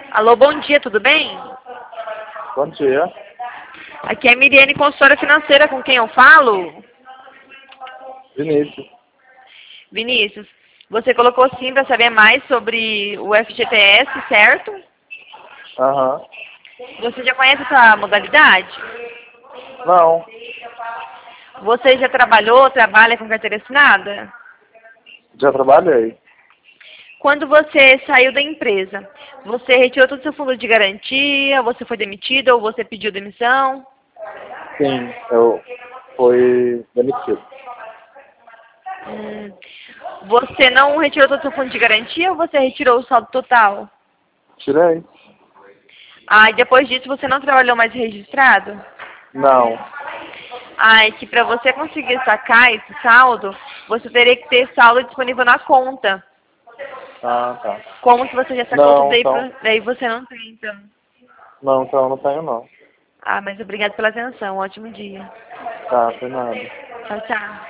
Alô, bom dia, tudo bem? Bom dia. Aqui é a Miriane, consultora financeira, com quem eu falo? Vinícius. Vinícius, você colocou sim para saber mais sobre o FGTS, certo? Aham. Você já conhece essa modalidade? Não, Você já trabalha com carteira assinada? já trabalhei. Quando você saiu da empresa, você retirou todo o seu fundo de garantia, você foi demitido ou você pediu demissão? Sim, eu fui demitido. Hum, Você não retirou todo o seu fundo de garantia ou você retirou o saldo total? Tirei? Ah, e depois disso você não trabalhou mais registrado? Não. Ah, é que para você conseguir sacar esse saldo, você teria que ter saldo disponível na conta. Ah, tá. Como que você já sacou tudo Não, daí, então. daí você não tem, então. Não, então eu não tenho não. Ah, mas obrigado pela atenção. Ótimo dia. Tá, foi nada. Tchau, tchau.